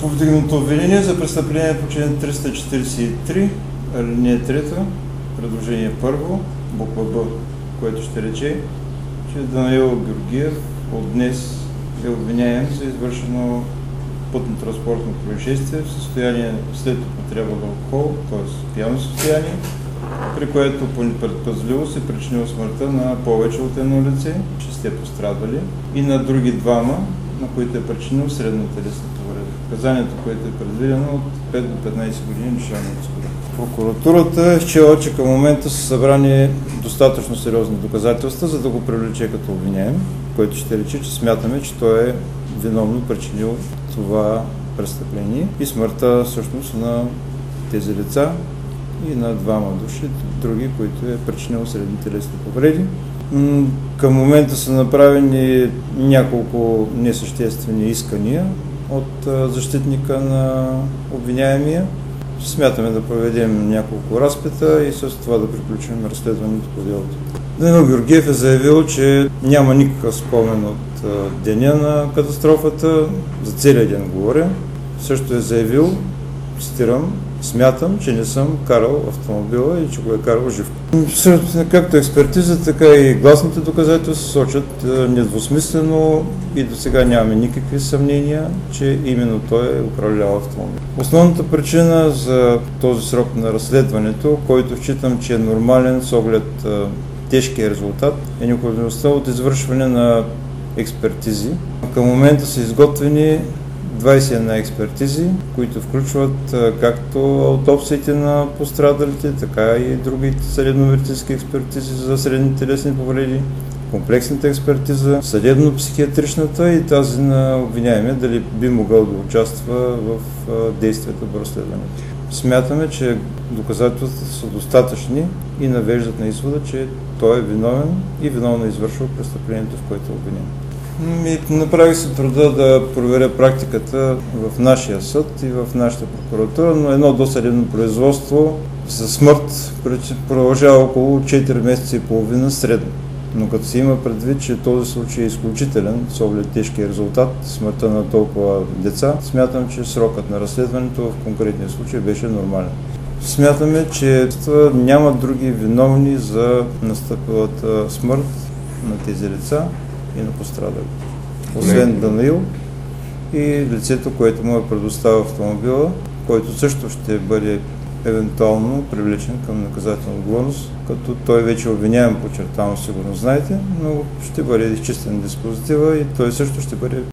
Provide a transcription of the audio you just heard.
Повдигнато обвинение за престъпление по член 343, алинея 3, предложение първо, буква Б, което ще рече, че Данаил Георгиев от днес е обвиняем за извършено пътно-транспортно происшествие в състояние след употреба на алкохол, т.е. пияно състояние, при което по непредпазливост е причинил смъртта на повече от едно лице, 6 пострадали, и на други двама, на които е причинил средна телесна повреда. Наказанието, което е предвидено от 5 до 15 години лишаване от свобода. Прокуратурата е счела, че към момента са събрани достатъчно сериозни доказателства, за да го привлече като обвиняем, което ще рече, че смятаме, че той е виновно причинил това престъпление и смъртта всъщност на тези лица и на двама души, други, които е причинил средни телесни повреди. Към момента са направени няколко несъществени искания от защитника на обвиняемия. Смятаме да проведем няколко разпита и с това да приключим разследването по делото. Данаил Георгиев е заявил, че няма никакъв спомен от деня на катастрофата, за целия ден говоря. Също е заявил, цитирам, смятам, че не съм карал автомобила и че го е карал жив. Както експертиза, така и гласните доказателства сочат недвусмислено и до сега нямаме никакви съмнения, че именно той е управлявал автомобил. Основната причина за този срок на разследването, който считам, че е нормален с оглед тежкия резултат, е необходимостта от извършване на експертизи. Към момента са изготвени 21 експертизи, които включват както аутопсиите на пострадалите, така и другите съдебно-медицински експертизи за средни телесни повреди, комплексната експертиза, съдебно-психиатричната и тази на обвиняемия, дали би могъл да участва в действията по разследването. Смятаме, че доказателствата са достатъчни и навеждат на извода, че той е виновен и виновно извършва престъплението, в което е обвинен. Направих се труда да проверя практиката в нашия съд и в нашата прокуратура, но едно досъдебно производство за смърт продължава около 4 месеца и половина средно. Но като се има предвид, че този случай е изключителен с оглед тежкия резултат, смъртта на толкова деца, смятам, че срокът на разследването в конкретния случай беше нормален. Смятаме, че няма други виновни за настъпилата смърт на тези лица и на пострадали. Освен Данаил и лицето, което му е предоставил автомобила, който също ще бъде евентуално привлечен към наказателна отговорност, като той вече е обвиняем, подчертавам, сигурно знаете, но ще бъде изчистен диспозитива и той също ще бъде